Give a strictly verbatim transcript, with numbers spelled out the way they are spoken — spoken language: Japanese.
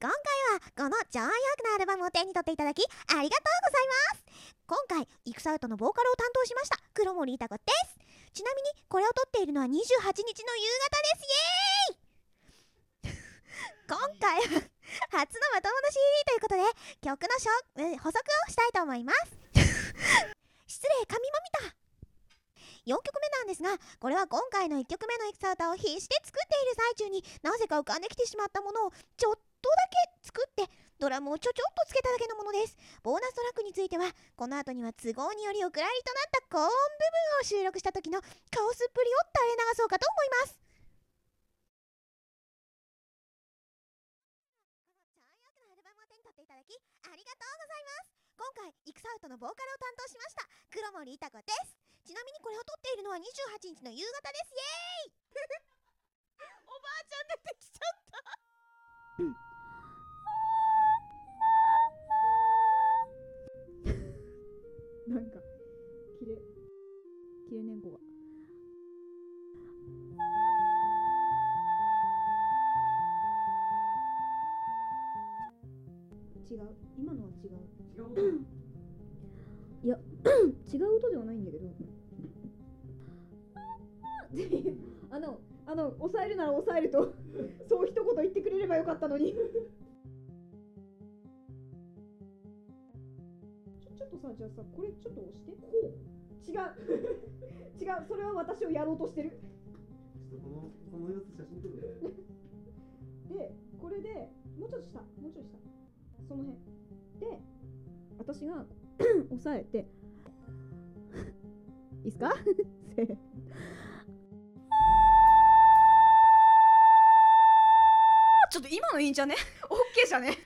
今回はこの超良くなアルバムを手に取っていただきありがとうございます。今回イクサウトのボーカルを担当しました黒森たこです。ちなみにこれを撮っているのはにじゅうはちにちの夕方です。イエーイ今回は初のまともな シーディー ということで曲のしょ、えー、補足をしたいと思います。失礼、髪も見た。よんきょくめなんですが、これは今回のいっきょくめのイクサウタを必死で作っている最中になぜか浮かんできてしまったものをちょっとだけ作ってドラムをちょちょっとつけただけのものです。ボーナストラックについてはこの後には都合によりお蔵入りとなった高音部分を収録した時のカオスっぷりを垂れ流そうかと思います。この超良くなアルバムを手に取っていただきありがとうございます。今回イクサウトのボーカルを担当しました黒森たこです。ちなみにこれを撮っているのはにじゅうはちにちの夕方です。イエーイおばあちゃん出てきちゃった。うんなんかキレキレ猫が違う、今のは違う違う音いや違う音ではないんだけどあのあの抑えるなら抑えるとそう一言言ってくれればよかったのにちょちょっとさ、じゃあさ、これちょっと押して。こう違う違う、それは私をやろうとしてる。 ちょっとこのこの様子写真撮るで、これでもうちょっと下、もうちょい下、その辺で私が押さえていいっすかせーちょっと今のいいんじゃね？オッケーじゃね？